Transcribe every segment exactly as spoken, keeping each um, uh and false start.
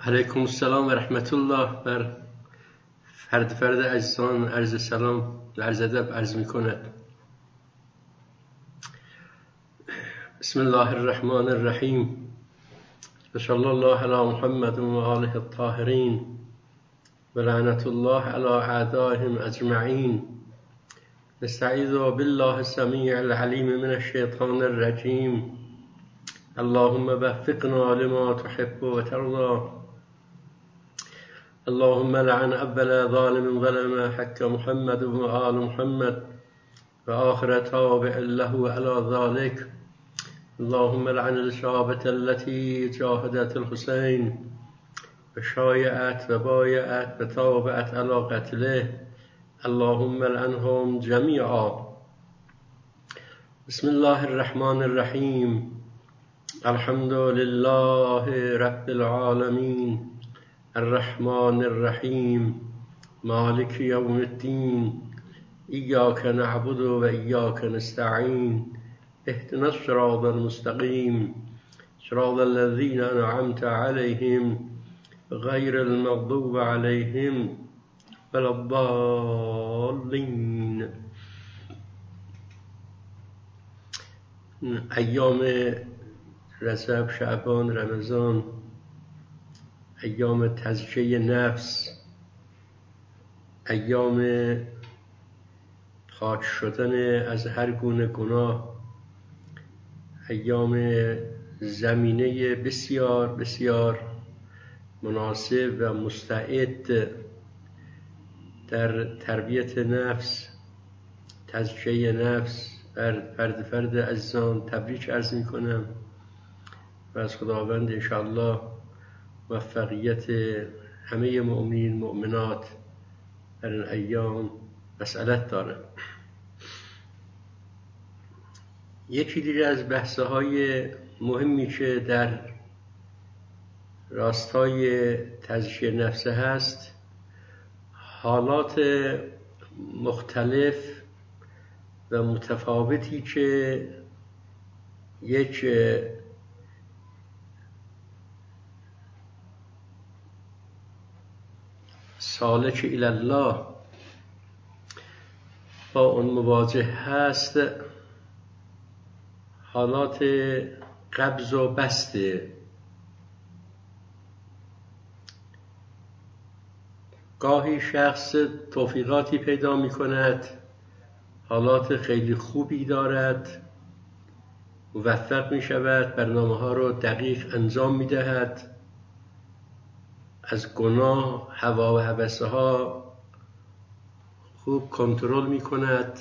علیکم السلام و رحمت الله. بر فرد فرد عزیزان عرض سلام و عرض ادب عرض می کند. بسم الله الرحمن الرحیم و صلی الله علی محمد و آله الطاهرین و لعنت الله علی اعدائهم اجمعین. نستعیذ بالله السمیع العلیم من الشیطان الرجیم. اللهم وفقنا لما تحب و ترضى. اللهم لعن أول ظالم ظلم حق محمد وآل محمد وآخر تابع له على ذلك. اللهم لعن الإصابة التي جاهدت الحسين وشايعت وبايعت وتابعت على قتله. اللهم لعنهم جميعا. بسم الله الرحمن الرحيم. الحمد لله رب العالمين الرحمن الرحيم مالك يوم الدين. إياك نعبد وإياك نستعين. اهدنا الصراط المستقيم صراط الذين أنعمت عليهم غير المغضوب عليهم ولا الضالين. ایام رجب، شعبان، رمضان، ایام تزکیه نفس، ایام پاک شدن از هر گونه گناه، ایام زمینه بسیار بسیار مناسب و مستعد در تربیت نفس، تزکیه نفس بر فرد فرد عزیزان تبریک عرض می کنم و از خداوند انشاءالله موفقیت همه مؤمنین مؤمنات در این ایام مسئلت دارم. یکی دیگه از بحثه های مهمی که در راستای تزکیه نفس هست، حالات مختلف و متفاوتی که یک سالک الی الله با اون مواجه هست، حالات قبض و بسته. گاهی شخص توفیقاتی پیدا می کند، حالات خیلی خوبی دارد، موفق می شود، برنامه ها رو دقیق انجام می دهد، از گناه، هوا و هوسه ها خوب کنترل می کند.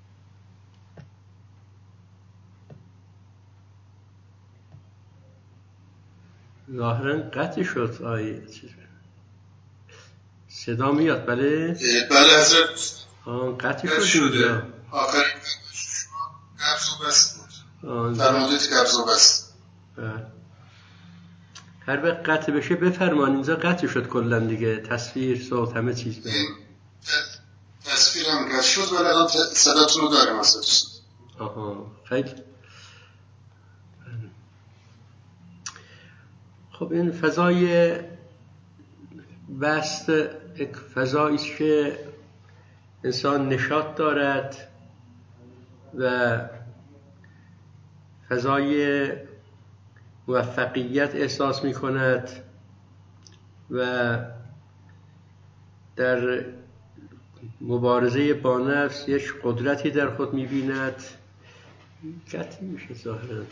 ظاهرا قطع شد. آیه صدا میاد؟ بله بله حضرت. آن قطع شد اینجا. آخرین قبض و بست بود. در مورد قبض و بست. بله. هر وقت قطع بشه بفرمان. اینجا قطع شد کلا دیگه، تصویر، صوت، همه چیز. به تصویر هم قطع شد ولی الان صداتون رو دارم اصلا. آها خیلی خب. این فضای بست یک فضایی است که انسان نشاط دارد و فضای موفقیت احساس می کند و در مبارزه با نفس یک قدرتی در خود می بیند. قطعی میشه ظاهرا.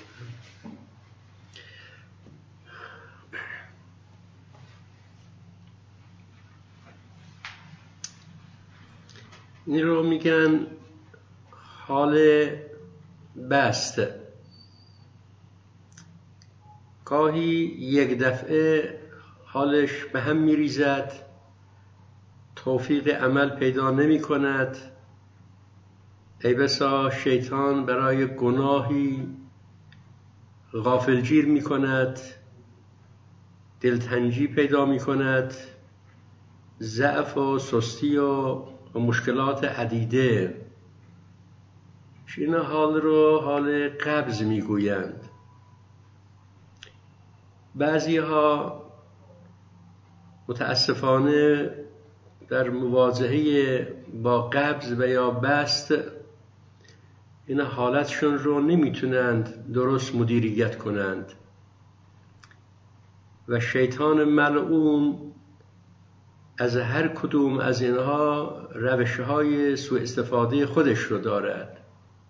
این رو میگن حال بست. گاهی یک دفعه حالش به هم میریزد، توفیق عمل پیدا نمی کند. ای بسا شیطان برای گناهی غافلگیر می کند، دلتنجی پیدا می کند، ضعف و سستی و مشکلات عدیده. این حال رو حال قبض می گویند. بعضی ها متاسفانه در مواجهه با قبض و یا بسط این حالتشون رو نمیتونند درست مدیریت کنند و شیطان ملعون از هر کدوم از اینها روش‌های سوء استفاده خودش رو دارد.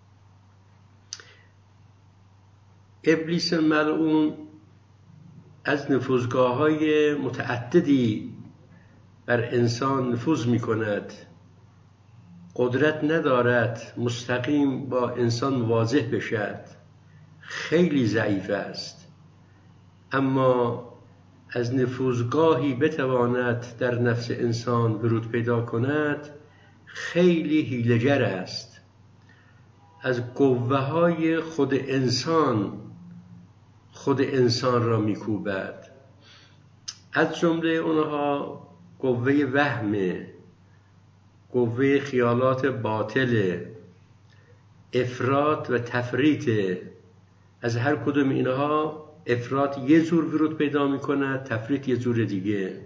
ابلیس ملعون از نفوذگاه‌های متعددی بر انسان نفوذ می‌کند. قدرت ندارد مستقیم با انسان مواجه بشد، خیلی ضعیف است، اما از نفوذگاهی بتواند در نفس انسان ورود پیدا کند خیلی حیله‌گر است. از قوه‌های خود انسان خود انسان را می‌کوبد. از جمله اونها قوه وهمه، قوه خیالات باطل، افراط و تفریط. از هر کدوم اینها افراط یه جور ورود پیدا می‌کند، تفریط یه جور دیگه.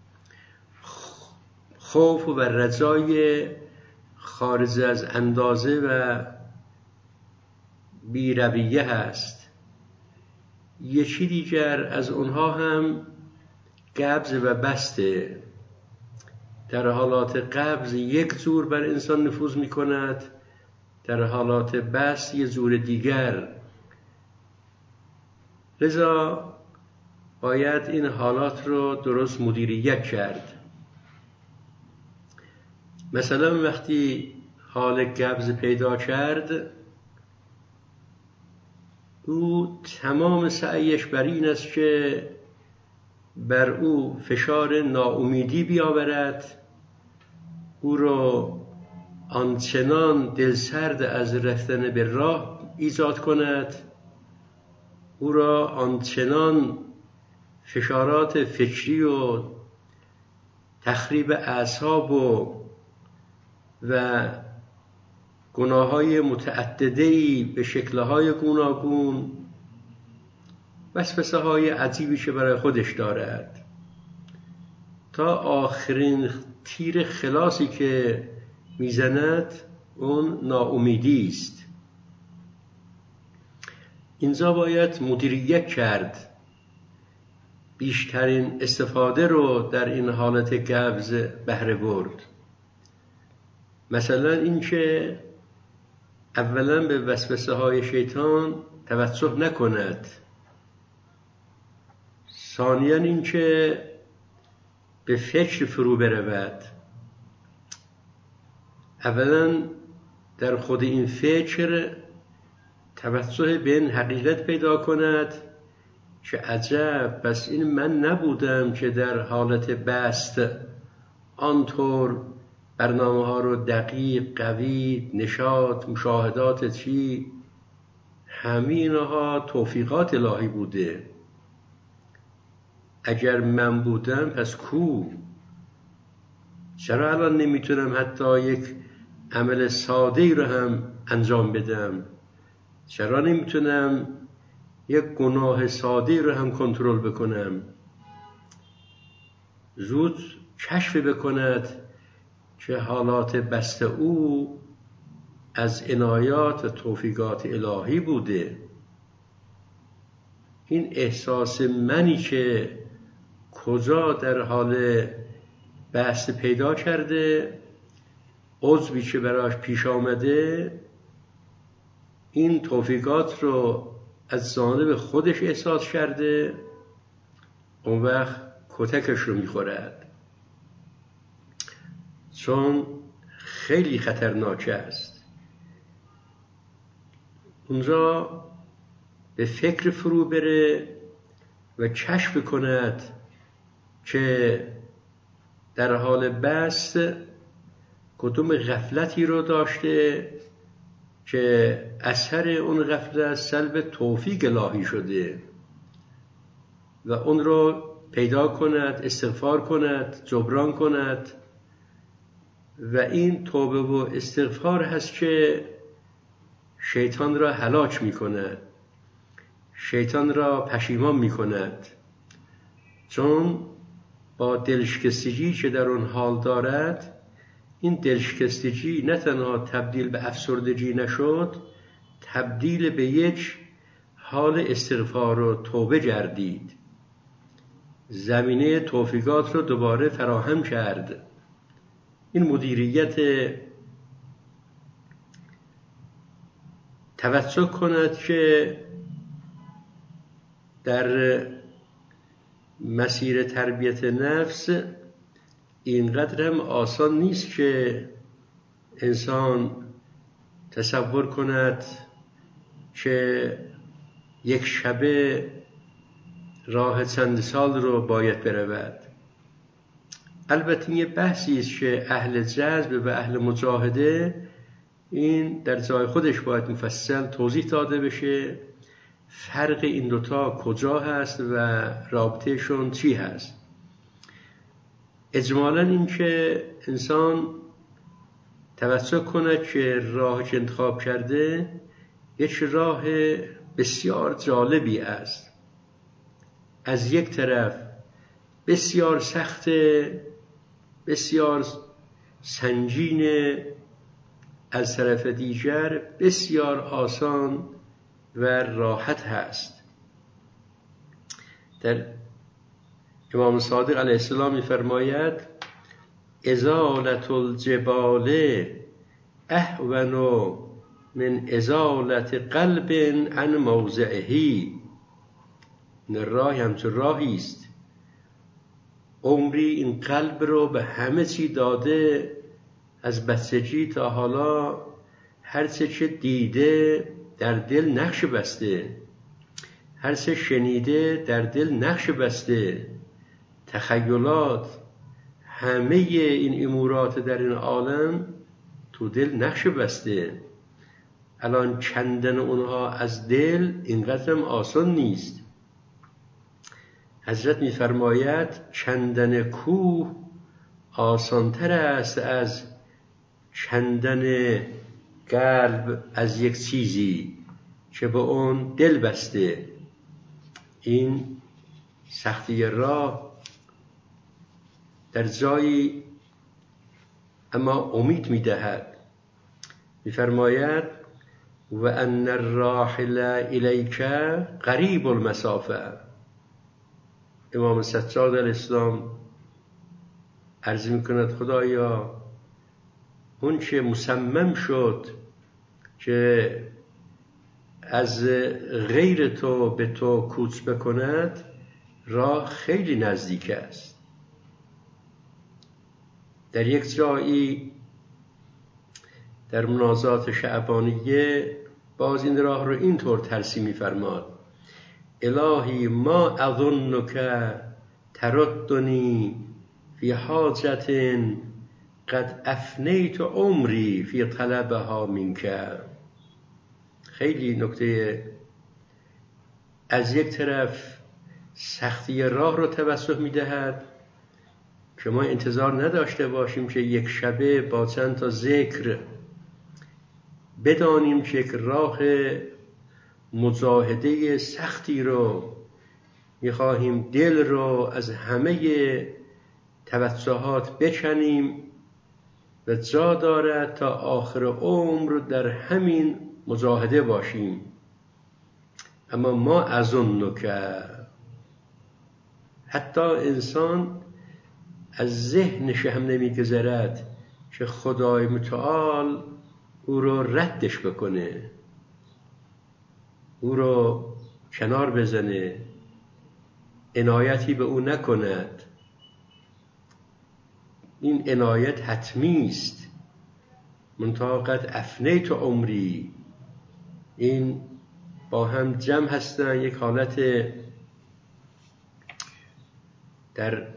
خوف و رجای خارج از اندازه و بی‌رویه هست. یکی دیگر از اونها هم قبض و بسته. در حالات قبض یک جور بر انسان نفوذ می کند، در حالات بسط یک جور دیگر. لذا باید این حالات رو درست مدیریت کرد. مثلا وقتی حال قبض پیدا کرد، او تمام سعیش بر این است که بر او فشار ناامیدی بیاورد، او را آنچنان دلسرد از رفتن به راه ایجاد کند، او را آنچنان فشارات فکری و تخریب اعصاب و و گناه‌های متعددی به شکل‌های گوناگون، وسوسه‌های عجیبی که برای خودش دارد، تا آخرین تیر خلاصی که میزند اون ناامیدی است. اینجا باید مدیریت کرد، بیشترین استفاده رو در این حالت قبض بهره برد. مثلا اینکه اولا به وسوسه های شیطان توجه نکند، ثانیاً اینکه به فکر فرو برود. اولا در خود این فکر توجه به این حقیقت پیدا کند که عجب، پس این من نبودم که در حالت بسط آنطور برنامه ها رو دقیق، قوی، نشاط، مشاهدات چی، همینها توفیقات الهی بوده. اگر من بودم پس کو؟ چرا الان نمیتونم حتی یک عمل ساده رو هم انجام بدم؟ چرا نمیتونم یک گناه ساده رو هم کنترل بکنم؟ زود کشف بکند که حالات بسته او از عنایات و توفیقات الهی بوده. این احساس منی که کجا در حال بسته پیدا کرده، عضوی که براش پیش آمده، این توفیقات رو از جانب خودش احساس کرده، اون وقت کتکش رو میخورد، چون خیلی خطرناک است. اونجا به فکر فرو بره و کشف کند که در حال بسط کدوم غفلتی رو داشته که اثر اون غفلت سلب توفیق الهی شده و اون رو پیدا کند، استغفار کند، جبران کند. و این توبه و استغفار هست که شیطان را هلاک می کند، شیطان را پشیمان می کند. چون با دلشکستگی که در اون حال دارد، این دلشکستگی نه تنها تبدیل به افسردگی نشد، تبدیل به یک حال استغفار و توبه گردید. زمینه توفیقات رو دوباره فراهم کرد. این مدیریت توسع کند که در مسیر تربیت نفس اینقدر هم آسان نیست که انسان تصور کند که یک شبه راه چند سال رو باید برود. البته یه بحثی است که اهل جذب و اهل مجاهده این در جای خودش باید مفصل توضیح داده بشه، فرق این دوتا کجا هست و رابطهشون چی هست. اجمالاً این که انسان توسع کند که راه که انتخاب کرده یک راه بسیار جالبی است. از یک طرف بسیار سخت، بسیار سنگین، از طرف دیگر بسیار آسان و راحت هست. در امام صادق علیه السلام می‌فرماید ازالة الجبال اهون من ازالة قلب عن موضعه. این راهی همچون راهی است. عمری این قلب رو به همه چی داده، از بچگی تا حالا هر چه که دیده در دل نقش بسته، هر چه شنیده در دل نقش بسته، تخیلات، همه این امورات در این عالم تو دل نقش بسته. الان کندن اونها از دل اینقدر هم آسان نیست. حضرت می‌فرماید کندن کوه آسان‌تر است از کندن قلب از یک چیزی که به اون دل بسته. این سختی راه در جایی اما امید می‌دهد. می‌فرماید و ان الراحل الیک قریب المسافه. امام سجاد علیه السلام عرض می‌کند خدایا اون که مصمم شد که از غیر تو به تو کوچ بکند، راه خیلی نزدیک است. در یک جایی در مناجات شعبانیه باز این راه رو اینطور ترسیم می‌فرماد: الهی ما اظنک تردنی فی حاجت قد افنیت عمری فی طلبها منک. خیلی نکته. از یک طرف سختی راه رو توسع می‌دهد که ما انتظار نداشته باشیم که یک شبه با چند تا ذکر بدانیم که یک راه مجاهده سختی رو می‌خواهیم دل رو از همه توسعات بکنیم و جا دارد تا آخر عمر در همین مجاهده باشیم. اما ما اظنک، حتی انسان از ذهنش هم نمی‌گذرد که خدای متعال او رو ردش بکنه، او رو کنار بزنه، عنایتی به او نکند. این عنایت حتمی است. منتها قد افنیت عمری، این با هم جمع هستن. یک حالت در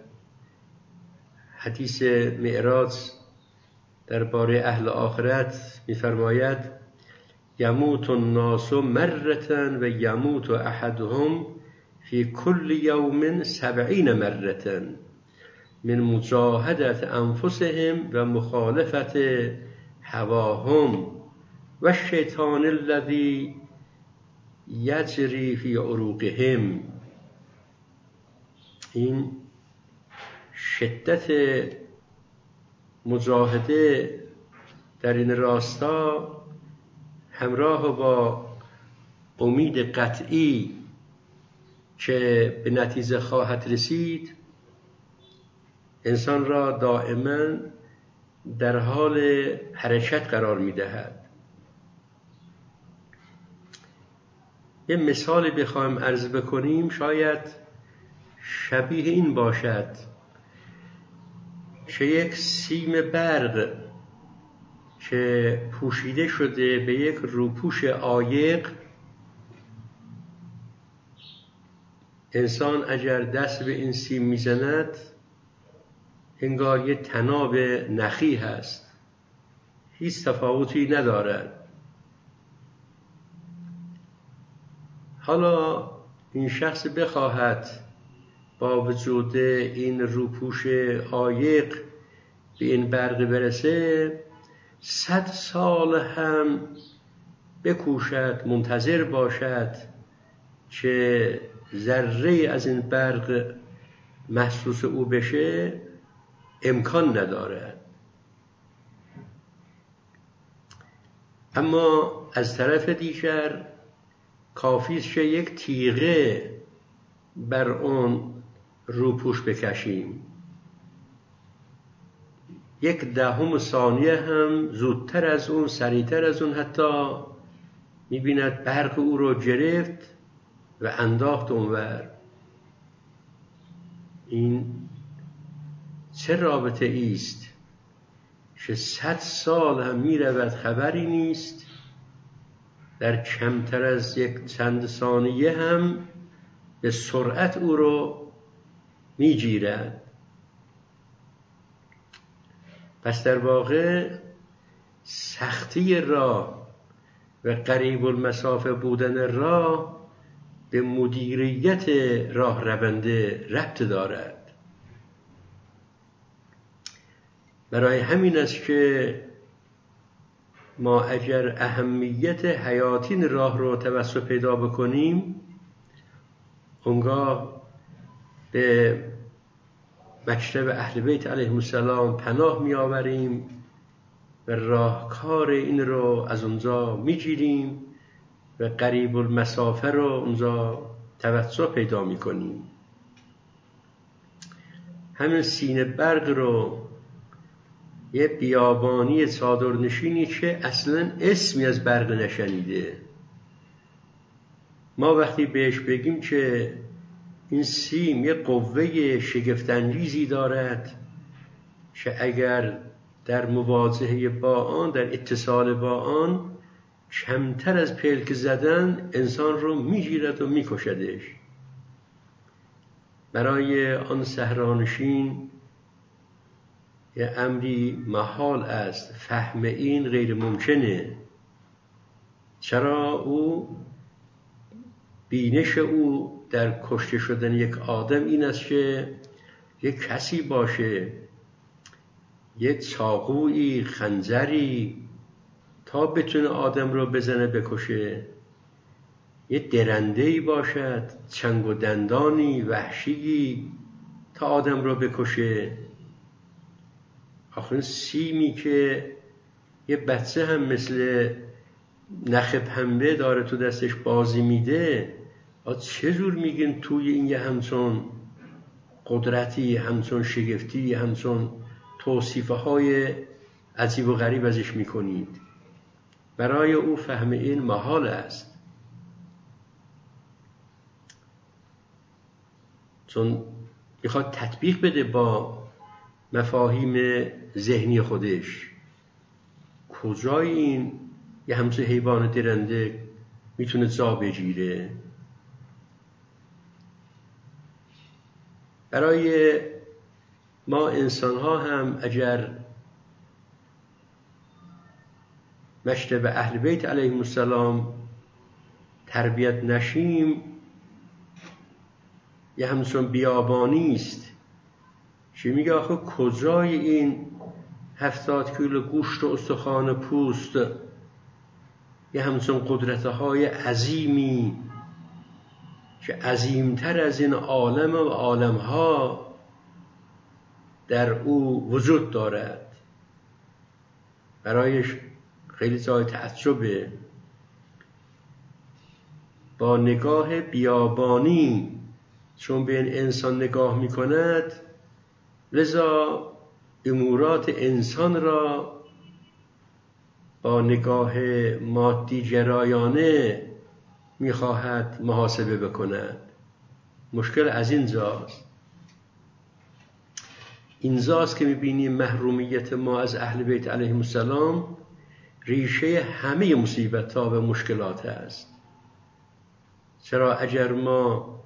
حدیث معراج درباره اهل آخرت می‌فرماید یموت الناس مرة و یموت احدهم فی کل یوم سبعین مرة من مجاهدت انفسهم و مخالفت هواهم و الشیطان الذی یجری فی عروقهم. این شدت مجاهده در این راستا همراه با امید قطعی که به نتیجه خواهد رسید انسان را دائما در حال حرکت قرار می‌دهد. یه مثال بخوایم عرض بکنیم شاید شبیه این باشد که یک سیم برق که پوشیده شده به یک روپوش عایق، انسان اگر دست به این سیم میزند انگار یک طناب نخی هست، هیچ تفاوتی ندارد. حالا این شخص بخواهد با وجود این روپوش عایق به این برق برسه، صد سال هم بکوشد، منتظر باشد که ذره از این برق محسوس او بشه، امکان نداره. اما از طرف دیگر کافی است که یک تیغه بر اون روپوش بکشیم، یک دهم ثانیه هم زودتر از اون، سریعتر از اون حتی می‌بیند برق او رو گرفت و انداخت اونور. این چه رابطه ایست که صد سال هم می‌رود خبری نیست، در کمتر از یک چند ثانیه هم به سرعت او رو می‌گیرد. پس در واقع سختی راه و قریب المسافه بودن راه به مدیریت راه رونده ربط دارد. برای همین است که ما اگر اهمیت حیاتین راه رو توسط پیدا بکنیم، اونگاه به مکتب اهل بیت علیهم السلام پناه می آوریم و راهکار این رو از اونجا می گیریم و قریب المسافه رو اونجا توسع پیدا می کنیم. همین سینه برق رو یه بیابانی چادرنشینی که اصلا اسمی از برق نشنیده، ما وقتی بهش بگیم که این سیم یه قوه شگفت‌انگیزی دارد که اگر در مواجهه با آن، در اتصال با آن، کمتر از پلک زدن انسان رو میگیرد و میکشدش، برای آن صحرانشین یه امری محال است، فهم این غیر ممکنه. چرا؟ او بینش او در کشته شدن یک آدم این است که یک کسی باشه، یک چاقویی، خنجری، تا بتونه آدم رو بزنه بکشه، یک درنده‌ای باشد، چنگ و دندانی، وحشی، تا آدم رو بکشه. آخرین سیمی که یه بچه هم مثل نخ پنبه داره تو دستش بازی میده، چه جور میگین توی این یه همچون قدرتی، همچون شگفتی، همچون توصیفه های عجیب و غریب ازش میکنید؟ برای او فهم این محال است، چون میخواد تطبیق بده با مفاهیم ذهنی خودش. کجای این یه همچون حیوان درنده میتونه جا بگیره؟ برای ما انسان ها هم اگر مکتب اهل بیت علیهم السلام تربیت نشیم، یه همچون بیابانی است که میگه آخه کجای این هفتاد کیلو گوشت و استخوان پوست، یه همچون قدرت‌های عظیمی که عظیمتر از این عالم و عالم‌ها در او وجود دارد. برایش خیلی جای تعجبه. با نگاه بیابانی چون به این انسان نگاه می کند، لذا امورات انسان را با نگاه مادی جرایانه می خواهد محاسبه بکند. مشکل از اینجاست. اینجاست که می بینیم محرومیت ما از اهل بیت علیهم السلام ریشه همه مصیبت ها و مشکلات است. چرا اگر ما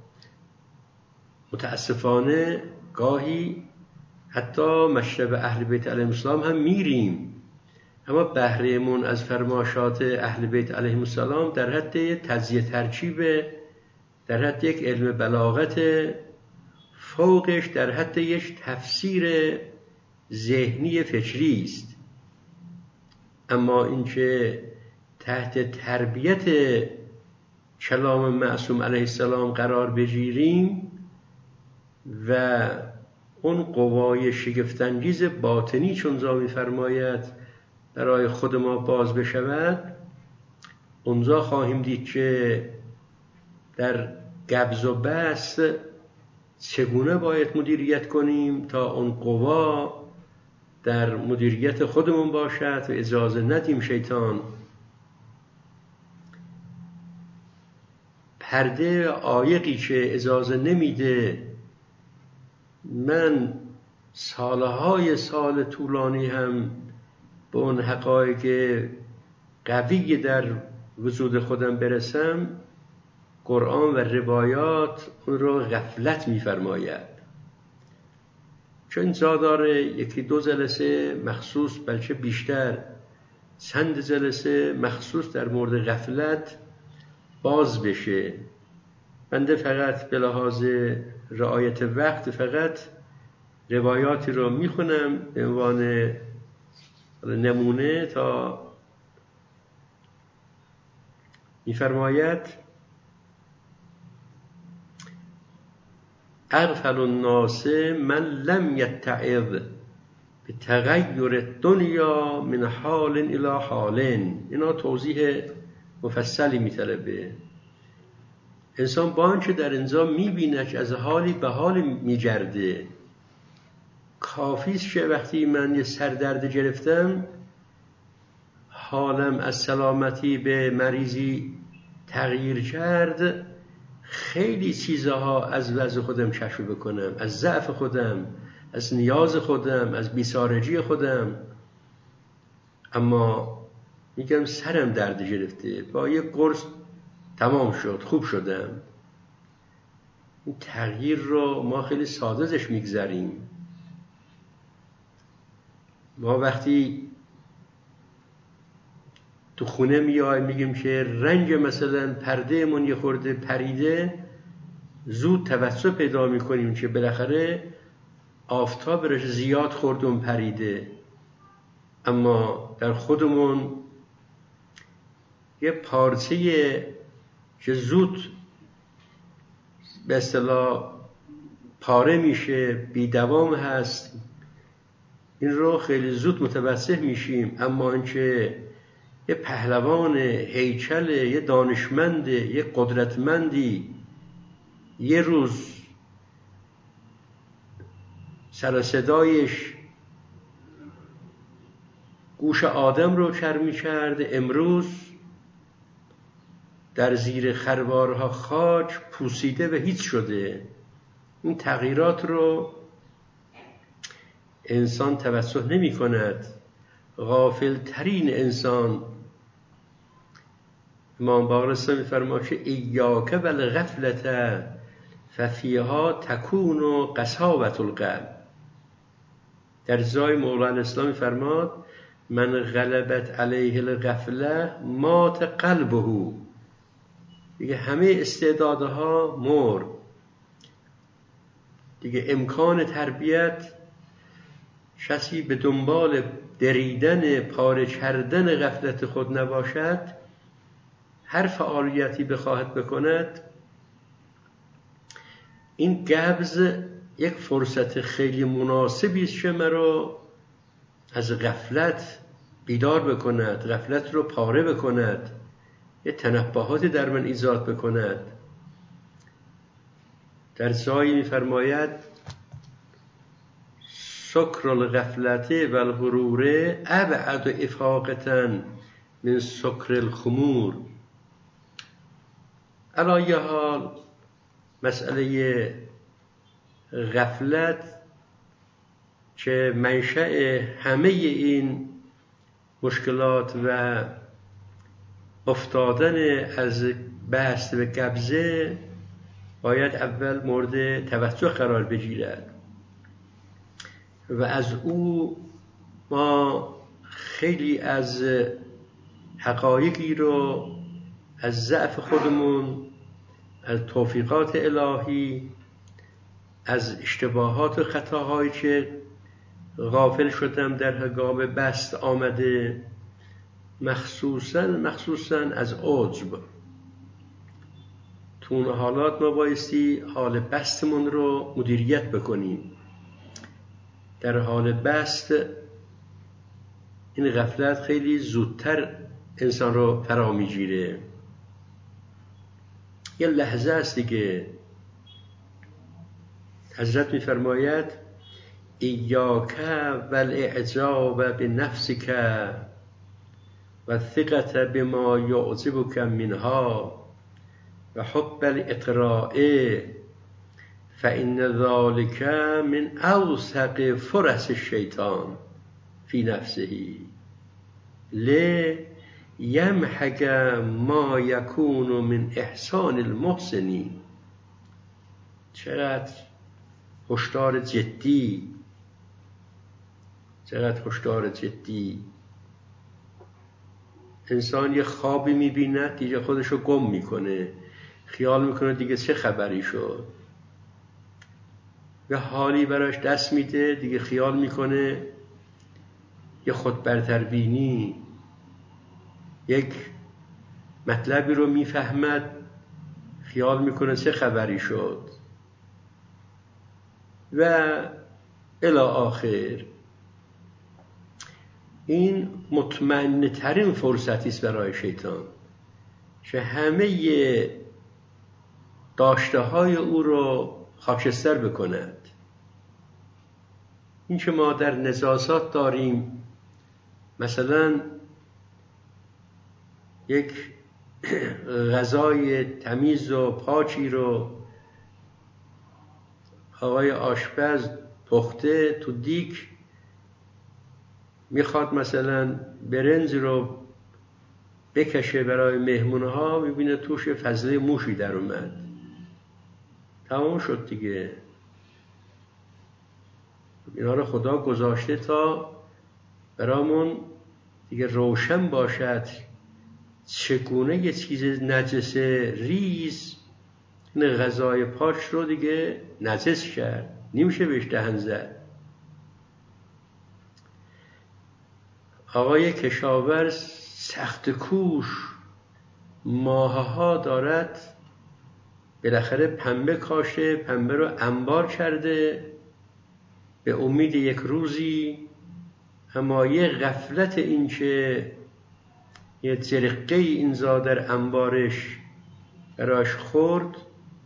متاسفانه گاهی حتی مشرب اهل بیت علیهم السلام هم میریم، اما بهره‌مون از فرمایشات اهل بیت علیهم السلام در حد تجزیه ترکیب، در حد یک علم بلاغت، فوقش در حد یک تفسیر ذهنی فکری است. اما اینکه تحت تربیت کلام معصوم علیه السلام قرار بگیریم و اون قوای شگفت‌انگیز باطنی چون جا می‌فرماید برای خود ما باز بشود، اونجا خواهیم دید که در قبض و بسط چگونه باید مدیریت کنیم تا اون قوا در مدیریت خودمون باشد و اجازه ندیم شیطان پرده عایقی که اجازه نمیده من سالهای سال طولانی هم به اون حقایق قوی در وجود خودم برسم، قرآن و روایات اون رو غفلت می‌فرماید. چون جا داره یکی دو جلسه مخصوص، بلکه بیشتر چند جلسه مخصوص در مورد غفلت باز بشه. بنده فقط به لحاظ رعایت وقت فقط روایاتی رو میخونم به عنوان نمونه. تا میفرماید اغفل الناس من لم یتعظ به تغییر الدنیا من حال الی حال. اینا توضیح مفصلی میطلبه. انسان با آنچه در اینجا میبینه که از حالی به حالی میگرده، کافیست که وقتی من یه سردرد گرفتم حالم از سلامتی به مریضی تغییر کرد، خیلی چیزها از وضع خودم کشف بکنم، از ضعف خودم، از نیاز خودم، از بیسارگی خودم. اما میگم سرم درد گرفته، با یک قرص تمام شد، خوب شدم. این تغییر رو ما خیلی ساده ازش میگذریم. ما وقتی تو خونه میایم میگیم که رنگ مثلا پرده من یه خورده پریده، زود توسع پیدا میکنیم که بالاخره آفتاب رش زیاد خوردم پریده. اما در خودمون یه پارچه که زود به اصطلاح پاره میشه، بی دوام هست، این رو خیلی زود متوسع میشیم. اما اینکه یه پهلوان هیکل، یه دانشمند، یه قدرتمندی یه روز سر صدایش گوش آدم رو کر می‌کرد، امروز در زیر خروارها خاک پوسیده و هیچ شده. این تغییرات رو انسان توسع نمی کند. غافل ترین انسان، امام باقر اسلام می‌فرماید که ایاک والغفلة ففیها تکون قساوة القلب. در جای مولانا اسلام می‌فرماید من غلبت علیه الغفله مات قلبه. دیگه همه استعدادها مرد دیگه. امکان تربیت، کسی به دنبال دریدن، پاره کردن غفلت خود نباشد، هر فعالیتی بخواهد بکند، این قبض یک فرصت خیلی مناسبی است که مرا از غفلت بیدار بکند، غفلت رو پاره بکند، یه تنبهاتی در من ایجاد بکند. در جایی می‌فرماید سکر الغفلت و الغرور ابعد افاقة من سکر الخمور. علی ای حال مسئله غفلت که منشأ همه این مشکلات و افتادن از بست و قبضه باید اول مورد توجه قرار بگیرد و از او ما خیلی از حقایقی رو از ضعف خودمون، از توفیقات الهی، از اشتباهات و خطاهایی که غافل شدم در هنگام بست آمده، مخصوصاً مخصوصاً از عجب. تو اون حالات ما بایستی حال بستمون رو مدیریت بکنیم. در حال بست این غفلت خیلی زودتر انسان رو فرا میگیره. یه لحظه است دیگه. حضرت میفرماید ایاک والاعجاب بنفسک و الثقة بما یعجبک منها و حب الاطراء فإن ذلك من اوثق فرص الشیطان فی نفسه لیمحق ما یکون من احسان المحسنین. چقدر هشدار جدی، چقدر هشدار جدی. انسان یه خوابی میبیند دیگه خودشو گم میکنه، خیال میکنه دیگه چه خبری شد. یه حالی براش دست میده دیگه خیال میکنه یه خود برتربینی، یک مطلبی رو میفهمد خیال میکنه چه خبری شد و الی آخر. این مطمئن ترین فرصتی است برای شیطان که همه داشته های او رو خاکستر بکند. این که ما در نجاسات داریم، مثلا یک غذای تمیز و پاکی رو آقای آشپز پخته تو دیگ، میخواد مثلا برنج رو بکشه برای مهمونها، میبینه توش فضله موشی در اومد، تمام شد دیگه. اینا رو خدا گذاشته تا برامون دیگه روشن باشد چگونه یه چیز نجس ریز این غذای پاک رو دیگه نجس کرد، نمیشه بهش دهن زد. آقای کشاورز سخت کوش ماهها دارد، بالاخره پنبه کاشته، پنبه رو انبار کرده به امید یک روزی، اما یه غفلت این که یه جرقه اینجا در انبارش براش خورد،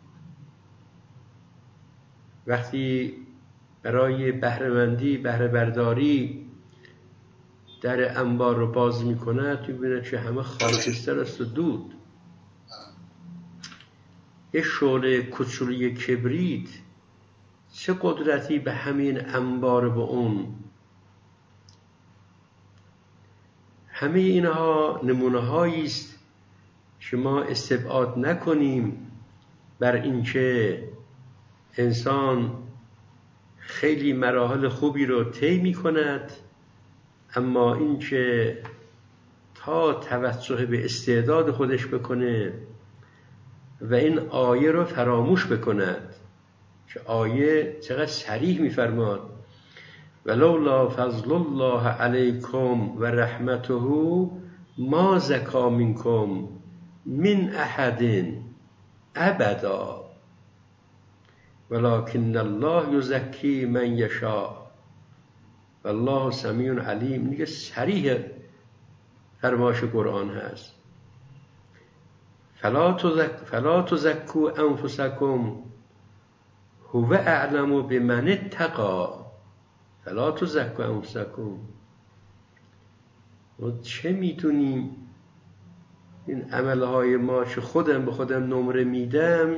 وقتی برای بهره‌مندی بهره برداری در انبار رو باز میکنه تو ببینه که همه خاکستر است و دود. یه شعله کوچولی کبریت چه قدرتی به همین انبار به اون. همه اینها نمونه هایی است که ما استبعاد نکنیم بر اینکه انسان خیلی مراحل خوبی رو طی می کند، اما اینکه تا توجه به استعداد خودش بکنه و این آیه رو فراموش بکند که آیه چقدر صریح می‌فرماد ولولا فضل الله علیکم و رحمته ما زکا منکم من احد ابدا. ولکن الله یزکی من یشاء والله سمیع علیم. دیگه صریح فرمایش قرآن هست. فلا تزک فلا تزکوا انفسکم هو اعلم بمن اتقی. فلا تزکوا انفسکم. ما چه میتونیم این عملهای ما که خودم به خودم نمره میدم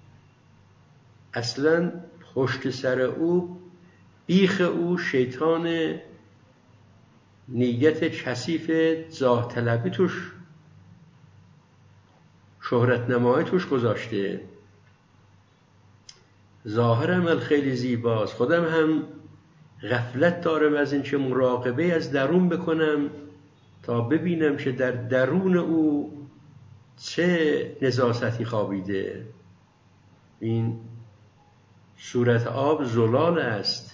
اصلا پشت سر او بیخ او شیطان نیت کثیف جاه طلبی توش، شهرت نمایی توش گذاشته. ظاهر عمل خیلی زیباست، خودم هم غفلت دارم از این چه مراقبه از درون بکنم تا ببینم که در درون او چه نزاستی خوابیده. این صورت آب زلال است،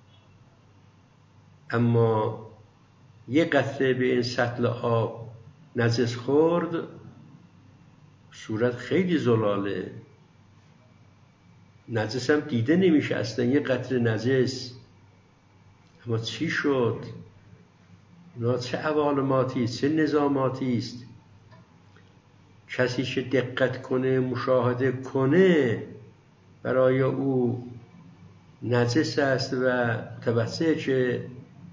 اما یک قطره به این سطل آب نجس خورد، صورت خیلی زلاله، نجس هم دیده نمیشه اصلا، یک قطره نجس. اما چی شد؟ اینا چه عوالماتی، چه نظاماتی است. کسی که دقت کنه، مشاهده کنه، برای او نجس است و متوسه که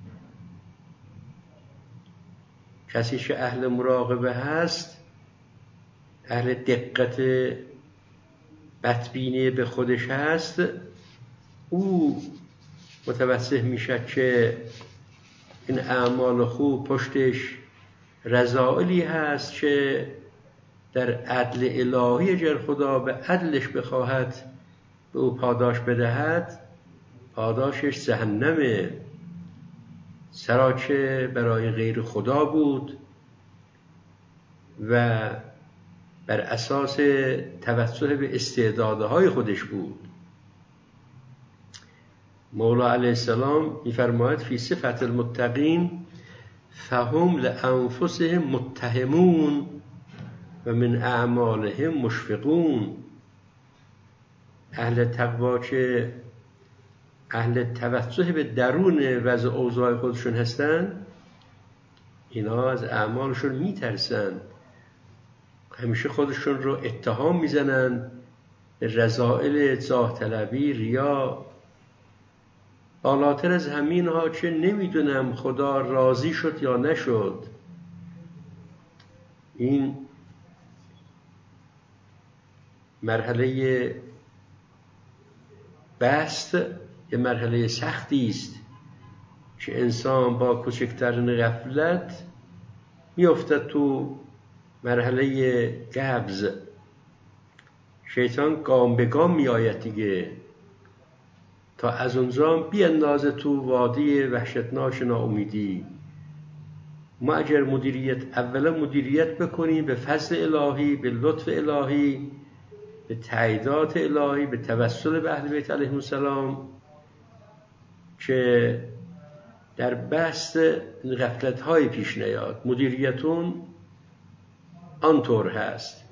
کسی که اهل مراقبه هست، اهل دقت بدبینی به خودش هست، او متوسه میشه که این اعمال خوب پشتش رذائلی هست که در عدل الهی گر خدا به عدلش بخواهد به او پاداش بدهد، پاداشش جهنمه. سرا که برای غیر خدا بود و بر اساس توسل به استعدادهای خودش بود. مولا علیه السلام می‌فرماید فی صفت المتقین فهم لانفسهم متهمون و من اعمالهم مشفقون. اهل تقوا که اهل توجه به درون وضع اوضاع خودشون هستن، اینا از اعمالشون میترسن، همیشه خودشون رو اتهام میزنن به رذائل جاه طلبی، ریا. بالاتر از همین ها که نمیدونم خدا راضی شد یا نشد. این مرحله بست یه مرحله سختی است که انسان با کوچکترین غفلت میافتد تو مرحله قبض. شیطان گام به گام میآید دیگه تا از اونجا بیاندازه تو وادی وحشتناک ناامیدی. ما اگر مدیریت اولا مدیریت بکنیم به فضل الهی، به لطف الهی، به تاییدات الهی، به توسل به اهل بیت علیهم السلام، که در بست غفلت‌های پیش نیاد. مدیریتون آنطور هست.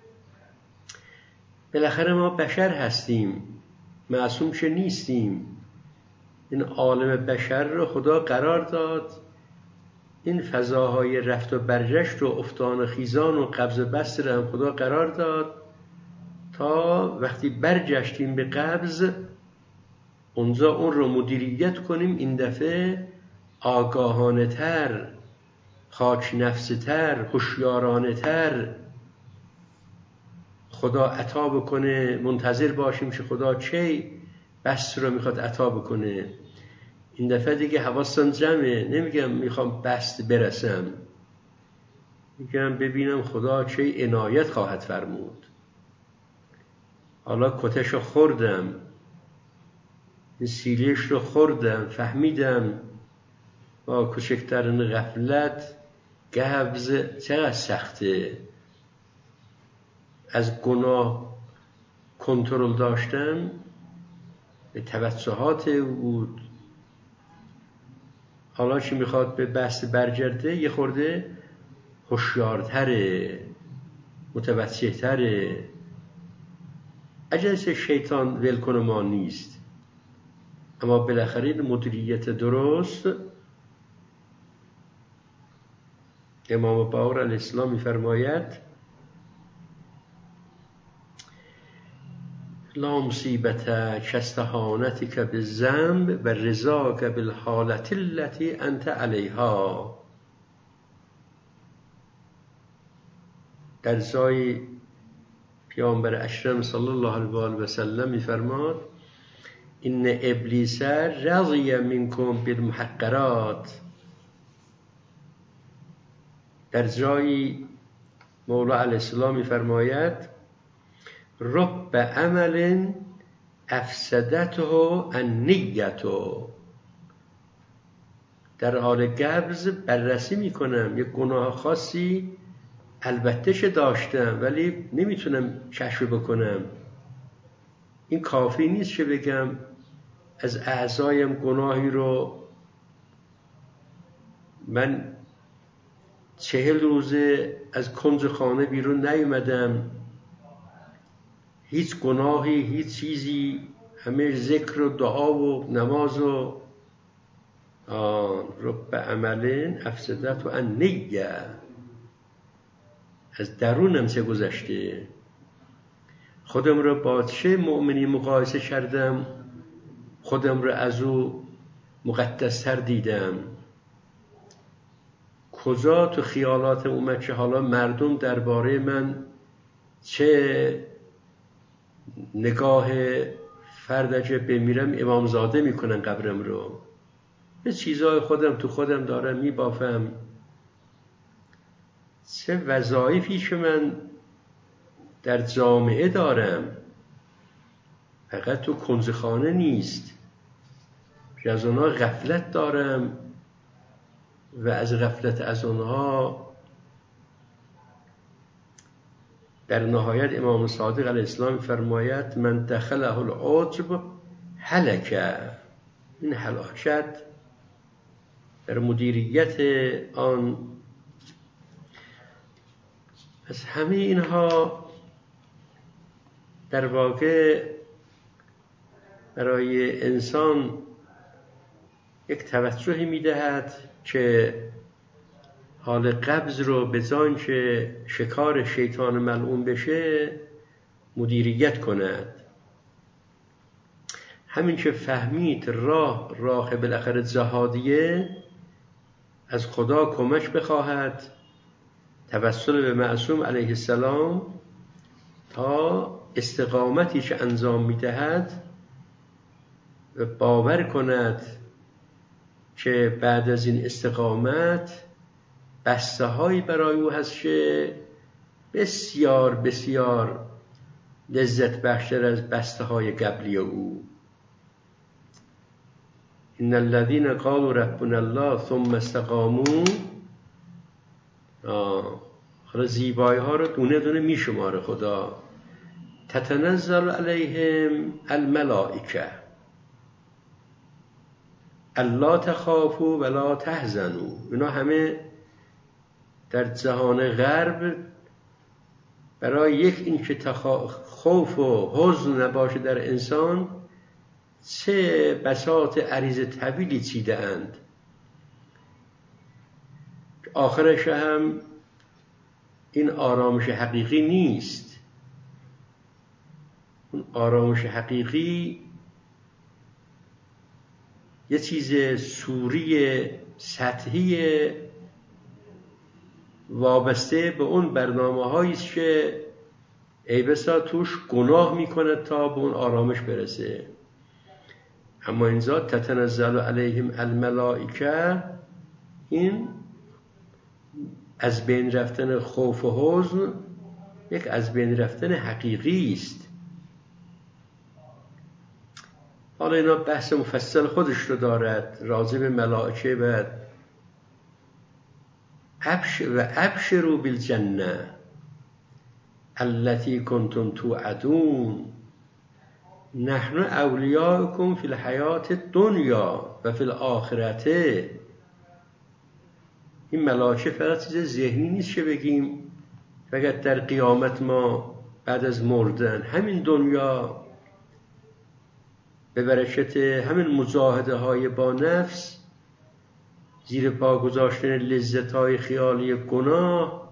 بالاخره ما بشر هستیم، معصوم که نیستیم. این عالم بشر رو خدا قرار داد، این فضاهای رفت و برگشت و افتان و خیزان و قبض بست رو هم خدا قرار داد تا وقتی برگشتیم به قبض اونجا اون رو مدیریت کنیم. این دفعه آگاهانه تر، خاک نفسه تر، هوشیارانه تر خدا عطا بکنه. منتظر باشیم که خدا چه بست رو میخواد عطا بکنه. این دفعه دیگه حواسم جمعه، نمیگم میخوام بست برسم، میگم ببینم خدا چه عنایت خواهد فرمود. حالا کتش رو خوردم، این سیلیش رو خوردم، فهمیدم با کوچکترین غفلت قبض چقدر سخته. از گناه کنترل داشتن به توسعات او بود. حالا چی میخواد به بحث برگرده، یه خورده هوشیارتره، متوجه‌تره. اجازه شیطان ولکن ما نیست، اما بالاخره این مدیریت درست. امام باقر علیه السلام می‌فرماید لا مصیبت کاستهانتک بالذنب و رضاک بالحالة التي انت علیها. در جای پیامبر اکرم صلی الله علیه و سلم می‌فرماد ان ابلیس رضی منکم بالمحقرات. در جایی مولا علیه السلام می‌فرماید رب عمل افسدته النیة. در حال قبض بررسی میکنم یک گناه خاصی البته چه داشتم ولی نمیتونم کشف بکنم. این کافی نیست که بگم از اعضایم گناهی رو من چهل روزه از کنج خانه بیرون نیومدم، هیچ گناهی، هیچ چیزی، همه ذکر و دعا و نماز و رب عمل افسدت و النیة. از درونم چه گذشته، خودم رو با چه مؤمنی مقایسه کردم، خودم رو از او مقدستر دیدم. کجا تو خیالات اومد که حالا مردم درباره من چه نگاه فردجه بمیرم امامزاده میکنن قبرم رو. به چیزای خودم تو خودم دارم میبافم. چه وظایفی که من در جامعه دارم، فقط تو کنزخانه نیست. از اونها غفلت دارم و از غفلت از اونها در نهایت امام صادق علیه السلام فرماید من دخله العجب هلکه. این هلاکت در مدیریت آن. از همه اینها در واقع برای انسان یک توجهی میدهد که حال قبض رو به جان که شکار شیطان ملعون بشه مدیریت کند. همین که فهمید راه راه بالاخره جهادیه، از خدا کمک بخواهد توسل به معصوم علیه السلام تا استقامتی که انجام میدهد و باور کند که بعد از این استقامت بسته هایی برای او هست که بسیار بسیار لذت بخشتر از بسته های قبلی او. ان الذين قالوا ربنا الله ثم استقاموا. حالا زیبایی ها رو دونه دونه می شماره خدا. تتنزل علیهم الملائکه الا تخافوا ولا تحزنوا. اینا همه در جهان غرب برای یک اینکه خوف و حزن نباشه در انسان چه بساط عریض طویلی چیده اند. آخرش هم این آرامش حقیقی نیست. اون آرامش حقیقی یه چیز سوری سطحی وابسته به اون برنامه هاییست که ای بسا توش گناه میکنه تا به اون آرامش برسه. اما اینجا تتنزل علیهم الملائکه، این از بین رفتن خوف و حزن یک از بین رفتن حقیقی است. حالا اینا بحث مفصل خودش رو دارد راجع به ملائکه و و ابشروا بالجنه التي کنتم توعدون نحن اولیاؤکم فی الحیات الدنیا و فی الاخرته. این ملائکه فقط چیز ذهنی نیست که بگیم فقط در قیامت ما بعد از مردن. همین دنیا به برکت همین مجاهده های با نفس، زیر پا گذاشتن لذت های خیالی گناه،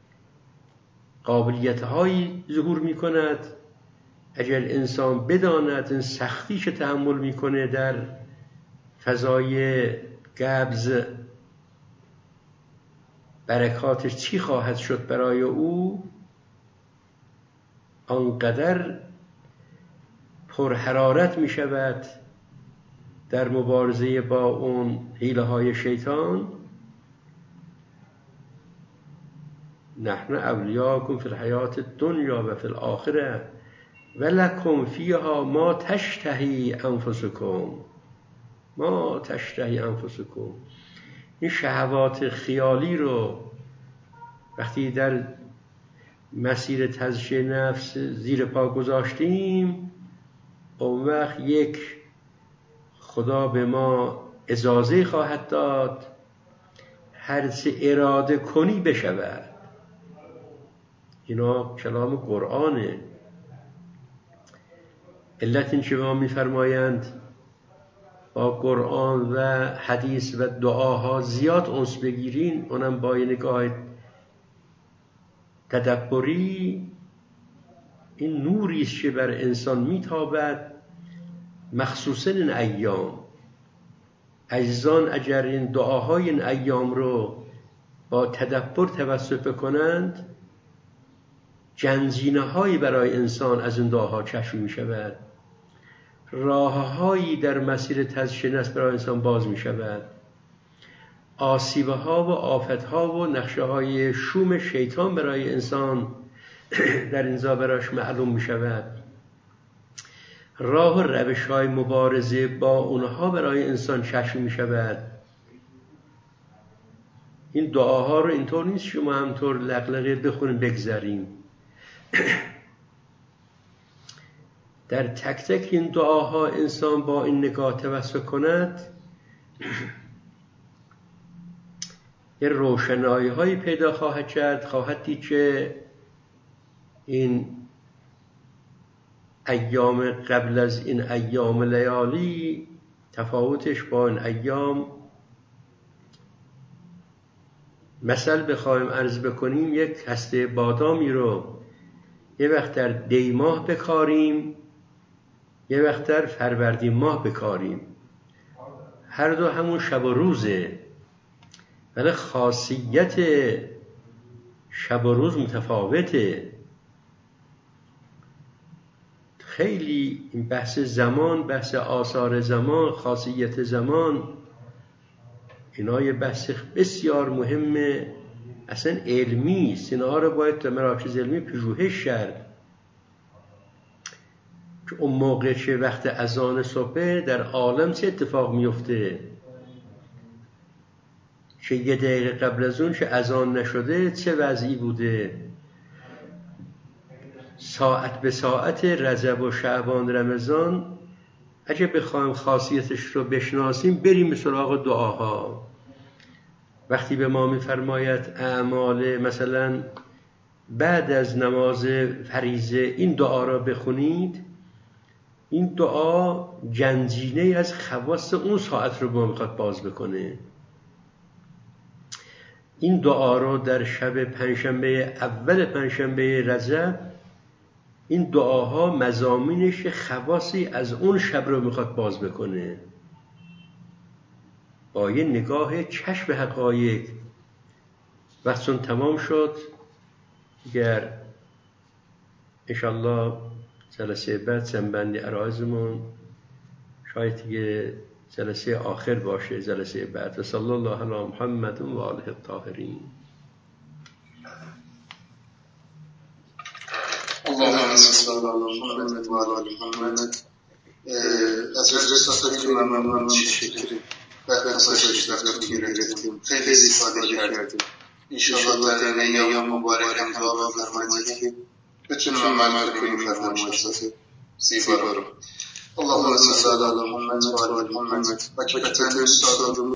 قابلیت هایی ظهور می کند. اگر انسان بداند این سختی که تحمل می کنه در فضای قبض، برکاتش چی خواهد شد برای او، آنقدر پرحرارت می شود در مبارزه با اون حیله های شیطان. نحن اولیاکم فی الحیات الدنیا و فی الاخره ولکم فیها ما تشتهی انفسکم ما تشتهی انفسکم. این شهوات خیالی رو وقتی در مسیر تزکیه نفس زیر پا گذاشتیم، اون وقت یک خدا به ما اجازه خواهد داد هر چه اراده کنی بشود. اینا کلام قرآنه. علت این که ما میفرمایند با قرآن و حدیث و دعاها زیاد انس بگیرین، اونم با نگاه تدبری، این نوری است که بر انسان میتابد، مخصوصا این ایام. عزیزان اگر این دعاهای این ایام رو با تدبر توسط بکنند، جنزینه هایی برای انسان از این دعاها کشف می شود، راه هایی در مسیر تزکیه نفس برای انسان باز می شود، آسیبه ها و آفت ها و نقشه های شوم شیطان برای انسان در اینجا براش معلوم می شود، راه و روش های مبارزه با اونها برای انسان کشف می شود. این دعاها رو اینطور نیست شما همطور لقلقه بخونیم بگذاریم. در تک تک این دعاها انسان با این نگاه توسط کند، یه روشنایی های پیدا خواهد کرد، خواهد دید که این ایام قبل از این ایام لیالی تفاوتش با این ایام، مثل بخوایم عرض بکنیم، یک هسته بادامی رو یه وقت در دی ماه بکاریم، یه وقت در فروردین ماه بکاریم، هر دو همون شب و روزه، ولی خاصیت شب و روز متفاوته. خیلی این بحث زمان، بحث آثار زمان، خاصیت زمان، اینا یه بحث بسیار مهمه، اصلا علمی است. اینا رو باید در مراکز علمی پژوهش کرد که اون موقع چه وقت اذان صبح در عالم چه اتفاق میفته، که یه دقیقه قبل از اون که اذان نشده چه وضعی بوده، ساعت به ساعت رجب و شعبان رمضان. اگه بخوایم خاصیتش رو بشناسیم، بریم به سراغ دعاها. وقتی به ما میفرماید اعمال مثلا بعد از نماز فریضه این دعا را بخونید، این دعا جنجینه از خواص اون ساعت رو به ما میخواد باز بکنه. این دعا رو در شب پنجشنبه، اول پنجشنبه رجب، این دعاها مضامینش خواصی از اون شب رو میخواد باز بکنه، با یه نگاه کشف حقایق. وقتون تمام شد، اگر انشالله جلسه بعد سنبندی عرایزمون شاید دیگه جلسه آخر باشه، جلسه بعد. و صلی الله علی محمد و آله الطاهرین. اللهم صل علی محمد و آل محمد. از رسالتی که من ممنون شکریم و تمساشش دفتر گرفتیم، خیلی استفاده کردیم. انشاءالله در ایام مبارک هم دعا فرمایید که بتونیم عمل کنیم فرمایشات زیبا رو. اللهم صل علی محمد و آل محمد. و که بتونیم